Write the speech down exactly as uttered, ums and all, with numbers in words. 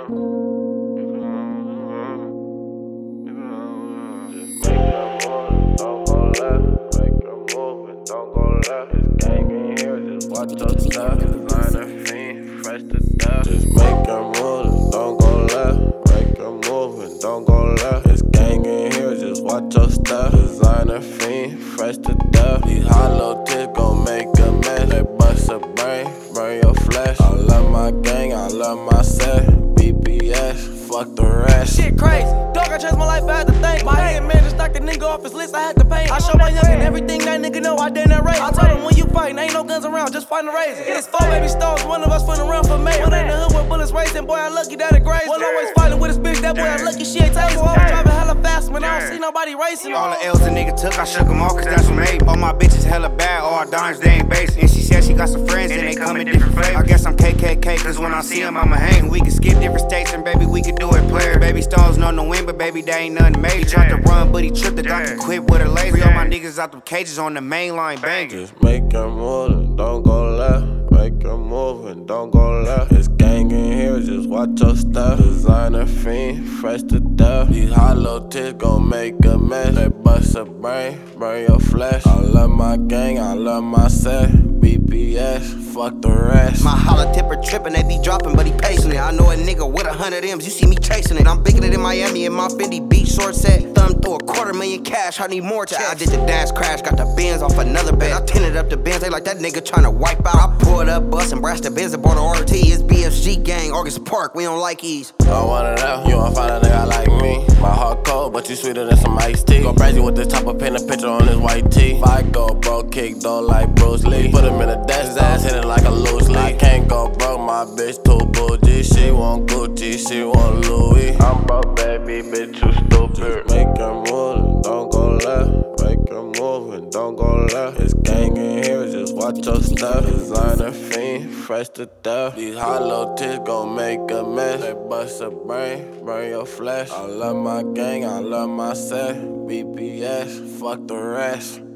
Watch your step, designer fiend, fresh to death. Just make a move, don't go left. Make a move and don't go left. It's gang in here, just watch your step. Designer fiend, fresh to death. These hollow tips gon' make a mess. They bust a brain, burn your flesh. I love my gang, I love my set. B P S, fuck the rest. Shit crazy, dog, I changed my life, I had to think. My head man just knocked a nigga off his list, I had to pay. I show my youngin' everything that nigga know, I did that race. I told him when you fightin', ain't no guns around, just find a razor. It's four baby stones, one of us finna run for mayor. One in the hood with bullets racing, boy, I lucky that it grazed. One always fightin' with his bitch, that boy, I lucky she ain't tasing. I was driving hella fast, man, I don't see nobody racing. All the L's a nigga took, I shook them off, cause that's what made me. All my bitches hella bad, all our dimes, they ain't basic. And she said she got some friends, and they come in different flavors. I guess I'm K K K, cause when I see them, I'ma hang. We can skip different states, and baby, we can do it player. Baby stones know no win, but baby, they ain't nothing made. He tried to run, but he tripped, the doctor quit with her laser. Free all my niggas out them cages on the main line, banging. Just make a move and don't go left. Make a move and don't go left. It's gang in here, just watch your step. Designer fiend, fresh to death. These hollow tips gon' make a mess. They bust a brain, burn your flesh. I love my gang, I love my set. B P S, fuck the rest. My hollow tipper trippin', they be dropping, but he pacing it. I know a nigga with a hundred M's, you see me chasing it. I'm bigger than Miami in my Fendi Beach short set. Thumb through a quarter million cash, I need more checks. I did the dash crash, got the Benz off another bed. I tinted up the Benz, they like that nigga tryna wipe out. I pulled up, bust and brass the Benz and bought the R T. It's B F G gang, August Park, we don't like ease. I want it out, you won't find a nigga like me. My heart cold, but you sweeter than some iced tea. Go crazy with this top of paint a picture on this white tee. If I go broke, kick though like Bruce Lee. Put him in a desk, his ass hitting like a loose leaf. I can't go broke, my bitch too bougie. She want Gucci, she want Louis. I'm broke, baby, bitch, you stupid. Just make a move and don't go left. Make a move and don't go left. It's gang in here, just watch your step. Designer fiend, fresh to death. These hollow tips gon' make a mess. They bust a brain, burn your flesh. I love my gang, I love my set. B P S, fuck the rest.